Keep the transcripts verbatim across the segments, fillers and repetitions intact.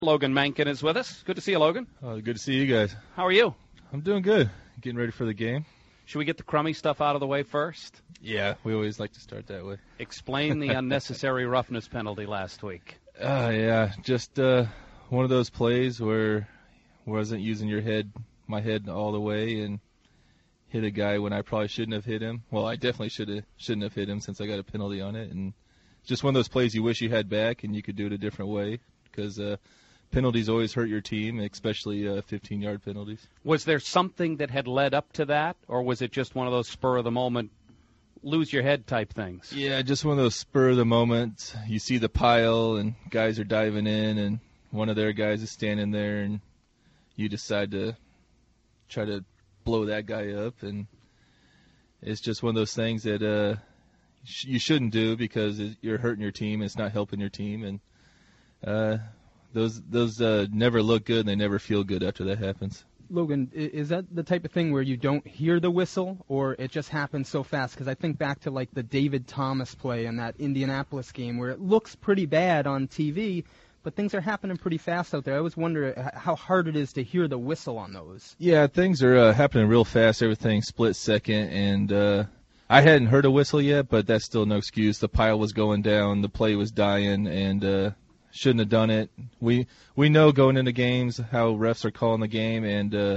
Logan Menken is with us. Good to see you, Logan. Uh, good to see you guys. How are you? I'm doing good. Getting ready for the game. Should we get the crummy stuff out of the way first? Yeah, we always like to start that way. Explain the unnecessary roughness penalty last week. Uh, yeah, just uh, one of those plays where wasn't using your head, my head all the way, and hit a guy when I probably shouldn't have hit him. Well, I definitely should have shouldn't have hit him since I got a penalty on it. And just one of those plays you wish you had back and you could do it a different way because uh, penalties always hurt your team, especially uh, fifteen-yard penalties. Was there something that had led up to that, or was it just one of those spur-of-the-moment, lose-your-head type things? Yeah, just one of those spur-of-the-moment. You see the pile, and guys are diving in, and one of their guys is standing there, and you decide to try to blow that guy up. And it's just one of those things that uh, sh- you shouldn't do because it, you're hurting your team, and it's not helping your team. And uh Those those uh, never look good, and they never feel good after that happens. Logan, is that the type of thing where you don't hear the whistle, or it just happens so fast? Because I think back to like the David Thomas play in that Indianapolis game where it looks pretty bad on T V, but things are happening pretty fast out there. I always wonder how hard it is to hear the whistle on those. Yeah, things are uh, happening real fast. Everything split second, and uh, I hadn't heard a whistle yet, but that's still no excuse. The pile was going down, the play was dying, and uh, shouldn't have done it. We we know going into games how refs are calling the game, and uh,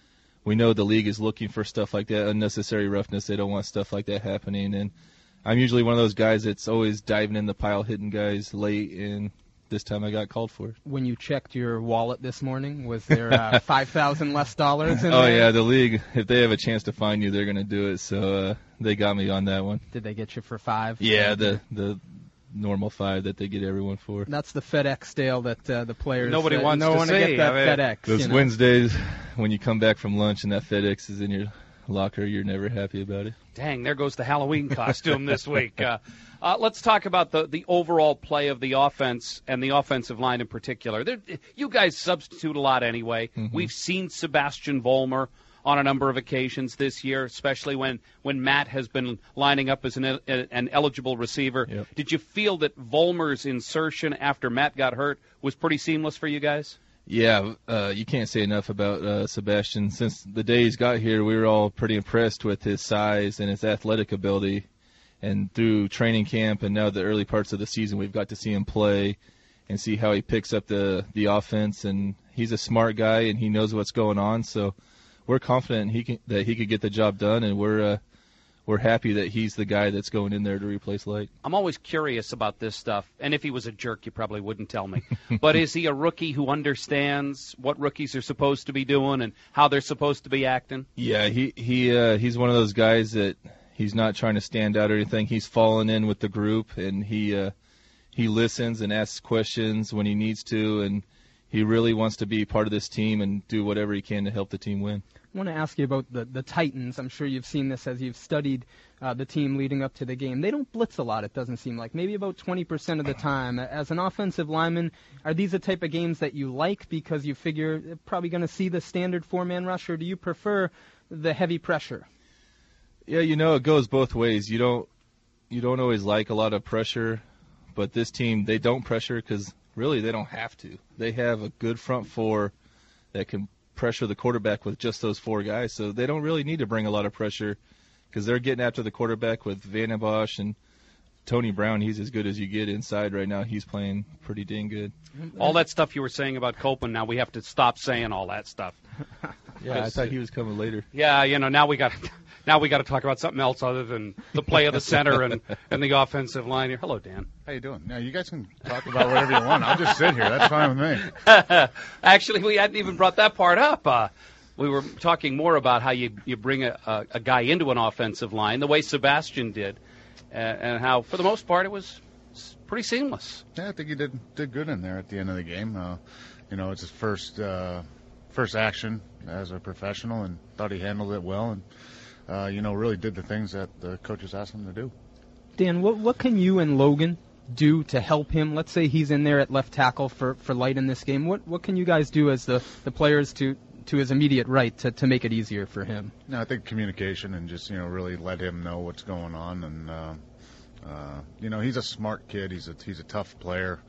we know the league is looking for stuff like that, unnecessary roughness. They don't want stuff like that happening. And I'm usually one of those guys that's always diving in the pile, hitting guys late, and this time I got called for it. When you checked your wallet this morning, was there uh, five thousand less dollars in oh, there? yeah, the league, if they have a chance to find you, they're going to do it. So uh, they got me on that one. Did they get you for five? Yeah, the the normal five that they get everyone for. That's the FedEx deal that uh, the players. Nobody uh, wants no to one see. to get that I mean, FedEx. Those you know? Wednesdays when you come back from lunch and that FedEx is in your locker, you're never happy about it. Dang, there goes the Halloween costume this week. Uh, uh, let's talk about the, the overall play of the offense and the offensive line in particular. There, you guys substitute a lot anyway. Mm-hmm. We've seen Sebastian Vollmer on a number of occasions this year, especially when, when Matt has been lining up as an, an eligible receiver. Yep. Did you feel that Vollmer's insertion after Matt got hurt was pretty seamless for you guys? Yeah, uh, you can't say enough about uh, Sebastian. Since the day he's got here, we were all pretty impressed with his size and his athletic ability. And through training camp and now the early parts of the season, we've got to see him play and see how he picks up the, the offense. And he's a smart guy, and he knows what's going on. So we're confident he can, that he could get the job done, and we're uh, we're happy that he's the guy that's going in there to replace Light. I'm always curious about this stuff, and if he was a jerk, you probably wouldn't tell me. But is he a rookie who understands what rookies are supposed to be doing and how they're supposed to be acting? Yeah, he he uh, he's one of those guys that he's not trying to stand out or anything. He's fallen in with the group, and he uh, he listens and asks questions when he needs to, and he really wants to be part of this team and do whatever he can to help the team win. I want to ask you about the, the Titans. I'm sure you've seen this as you've studied uh, the team leading up to the game. They don't blitz a lot, it doesn't seem like. Maybe about twenty percent of the time. As an offensive lineman, are these the type of games that you like because you figure you're probably going to see the standard four-man rush, or do you prefer the heavy pressure? Yeah, you know, it goes both ways. You don't you don't always like a lot of pressure, but this team, they don't pressure because really they don't have to. They have a good front four that can pressure the quarterback with just those four guys, so they don't really need to bring a lot of pressure because they're getting after the quarterback with Van Bosch and Tony Brown. He's as good as you get inside right now. He's playing pretty dang good. All that stuff you were saying about Copeland, now we have to stop saying all that stuff. Yeah, I thought he was coming later. Yeah, you know, now we got now we got to talk about something else other than the play of the center and, and the offensive line here. Hello, Dan. How you doing? Now, you guys can talk about whatever you want. I'll just sit here. That's fine with me. Actually, we hadn't even brought that part up. Uh, we were talking more about how you, you bring a, a, a guy into an offensive line, the way Sebastian did, uh, and how, for the most part, it was pretty seamless. Yeah, I think he did did good in there at the end of the game. Uh, you know, it's his first uh, first action as a professional, and thought he handled it well, and uh, you know, really did the things that the coaches asked him to do. Dan, what what can you and Logan do to help him? Let's say he's in there at left tackle for, for Light in this game. What what can you guys do as the, the players to, to his immediate right to, to make it easier for him? No, I think communication and just, you know, really let him know what's going on. And, uh, uh, you know, he's a smart kid. He's a, he's a tough player.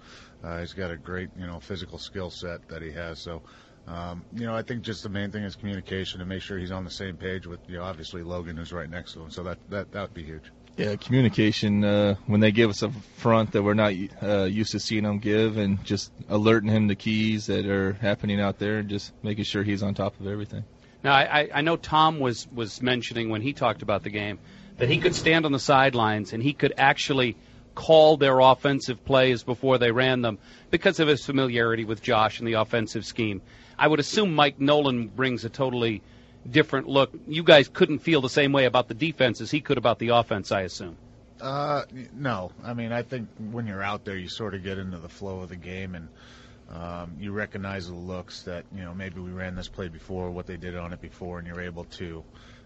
Uh, he's got a great, you know, physical skill set that he has. So, um, you know, I think just the main thing is communication and make sure he's on the same page with, you know, obviously Logan, who's right next to him. So that that that would be huge. Yeah, communication. Uh, when they give us a front that we're not uh, used to seeing them give, and just alerting him the keys that are happening out there, and just making sure he's on top of everything. Now, I, I know Tom was, was mentioning when he talked about the game that he could stand on the sidelines and he could actually call their offensive plays before they ran them because of his familiarity with Josh and the offensive scheme. I would assume Mike Nolan brings a totally different look. You guys couldn't feel the same way about the defense as he could about the offense, I assume. Uh, no. I mean, I think when you're out there, you sort of get into the flow of the game, and um, you recognize the looks that, you know, maybe we ran this play before, what they did on it before, and you're able to,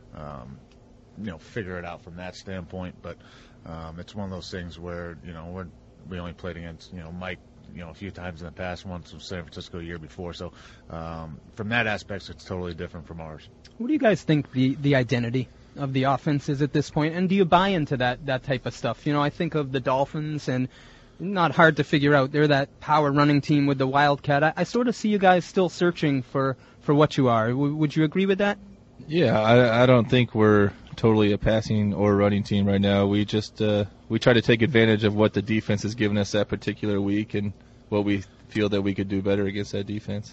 um, you know, figure it out from that standpoint. But um, it's one of those things where, you know, we're, we only played against, you know, Mike, you know, a few times in the past, once in San Francisco a year before. So um, from that aspect, it's totally different from ours. What do you guys think the, the identity of the offense is at this point, and do you buy into that, that type of stuff? You know, I think of the Dolphins, and not hard to figure out. They're that power running team with the Wildcat. I, I sort of see you guys still searching for, for what you are. W- would you agree with that? Yeah, I, I don't think we're totally a passing or running team right now. We just uh, we try to take advantage of what the defense has given us that particular week and what we feel that we could do better against that defense.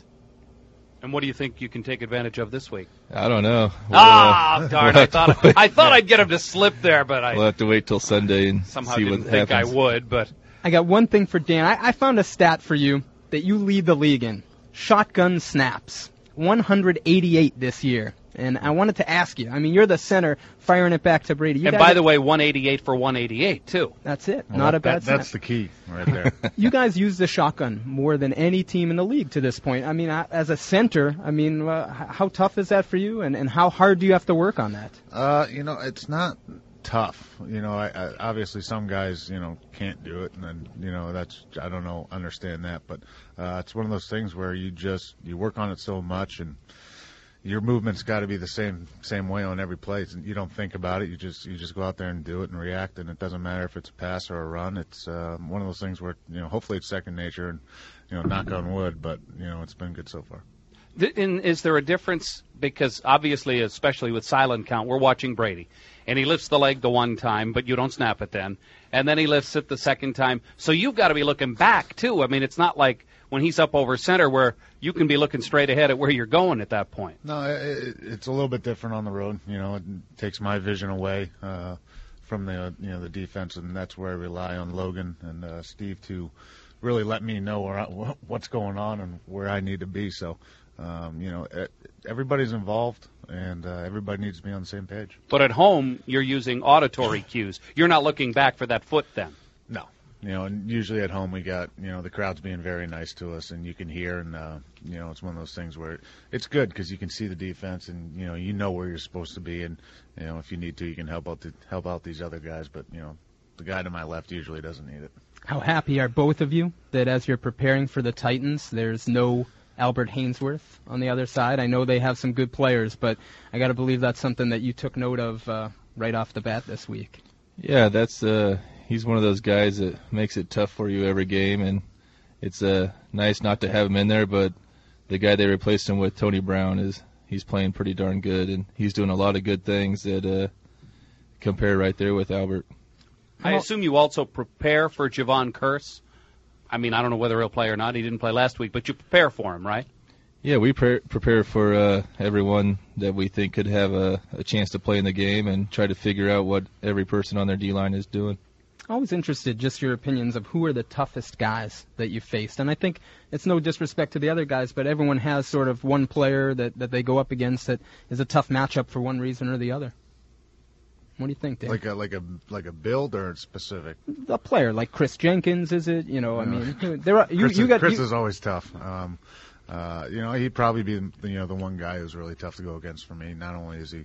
And what do you think you can take advantage of this week? I don't know. We'll, ah, uh, darn! we'll I thought I thought I'd get him to slip there, but I we'll have to wait till Sunday and somehow see didn't what think happens. I would. But I got one thing for Dan. I, I found a stat for you that you lead the league in. Shotgun snaps. one hundred eighty-eight this year. And I wanted to ask you, I mean, you're the center firing it back to Brady. You and guys by are, the way, one eighty-eight for one eighty-eight, too. That's it. Well, Not that, a bad that, snap. That's the key right there. You guys use the shotgun more than any team in the league to this point. I mean, I- as a center, I mean, uh, h- how tough is that for you, and, and how hard do you have to work on that? Uh, you know, it's not tough. You know, I, I, obviously some guys, you know, can't do it, and then, you know, that's, I don't know, understand that, but uh, it's one of those things where you just, you work on it so much, and your movement's got to be the same same way on every play. You don't think about it. You just you just go out there and do it and react, and it doesn't matter if it's a pass or a run. It's uh, one of those things where, you know, hopefully it's second nature, and, you know, knock on wood, but, you know, it's been good so far. And is there a difference? Because obviously, especially with silent count, we're watching Brady, and he lifts the leg the one time, but you don't snap it then, and then he lifts it the second time. So you've got to be looking back too. I mean, it's not like when he's up over center where you can be looking straight ahead at where you're going at that point. No, it, it's a little bit different on the road. You know, it takes my vision away uh, from the you know the defense, and that's where I rely on Logan and uh, Steve to really let me know where I, what's going on and where I need to be. So, um, you know, everybody's involved, and uh, everybody needs to be on the same page. But at home, you're using auditory cues. You're not looking back for that foot then. No. You know, and usually at home we got, you know, the crowd's being very nice to us, and you can hear, and, uh, you know, it's one of those things where it's good because you can see the defense, and, you know, you know where you're supposed to be, and, you know, if you need to, you can help out the, help out these other guys, but, you know, the guy to my left usually doesn't need it. How happy are both of you that as you're preparing for the Titans, there's no Albert Hainsworth on the other side? I know they have some good players, but I got to believe that's something that you took note of uh, right off the bat this week. Yeah, that's uh, he's one of those guys that makes it tough for you every game, and it's uh, nice not to have him in there, but the guy they replaced him with, Tony Brown, is he's playing pretty darn good, and he's doing a lot of good things that uh, compare right there with Albert. I assume you also prepare for Javon Curse. I mean, I don't know whether he'll play or not. He didn't play last week, but you prepare for him, right? Yeah, we pre- prepare for uh, everyone that we think could have a, a chance to play in the game and try to figure out what every person on their D-line is doing. Always interested, just your opinions of who are the toughest guys that you faced. And I think it's no disrespect to the other guys, but everyone has sort of one player that, that they go up against that is a tough matchup for one reason or the other. What do you think, Dave? Like a like a like a build or specific? A player like Chris Jenkins, is it? You know, I No. mean, there are you. Chris, you is, got Chris you, is always tough. Um, uh, you know, he'd probably be you know the one guy who's really tough to go against for me. Not only is he,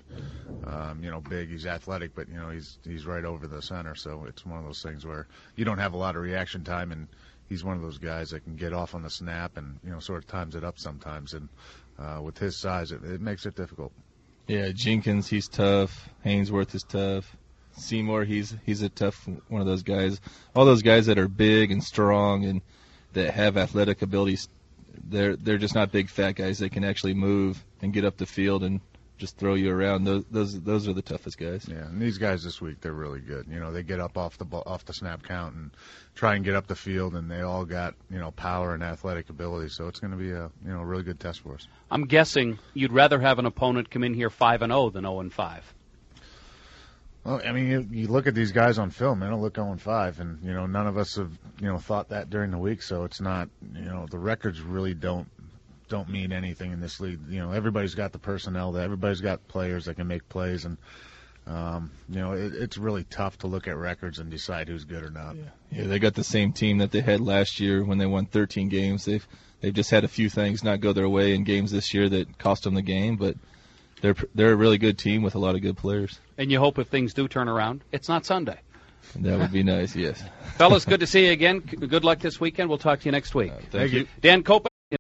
um, you know, big, he's athletic, but you know he's he's right over the center. So it's one of those things where you don't have a lot of reaction time, and he's one of those guys that can get off on the snap and you know sort of times it up sometimes. And uh, with his size, it, it makes it difficult. Yeah, Jenkins, he's tough. Hainsworth is tough. Seymour, he's he's a tough one of those guys. All those guys that are big and strong and that have athletic abilities. They're they're just not big fat guys. They can actually move and get up the field and just throw you around. Those those those are the toughest guys. Yeah, and these guys this week, they're really good. You know, they get up off the ball, off the snap count and try and get up the field, and they all got, you know, power and athletic ability. So it's going to be a, you know, a really good test for us. I'm guessing you'd rather have an opponent come in here five and oh than oh and five. Well, I mean, you, you look at these guys on film, they don't look oh and five, and, you know, none of us have, you know, thought that during the week, so it's not, you know, the records really don't don't mean anything in this league. You know, everybody's got the personnel, that everybody's got players that can make plays, and, um, you know, it, it's really tough to look at records and decide who's good or not. Yeah. yeah, they got the same team that they had last year when they won thirteen games. They've they've just had a few things not go their way in games this year that cost them the game, but they're they're a really good team with a lot of good players. And you hope if things do turn around, it's not Sunday. That would be nice, yes. Fellas, good to see you again. Good luck this weekend. We'll talk to you next week. Uh, thank, thank you. Dan Kopen.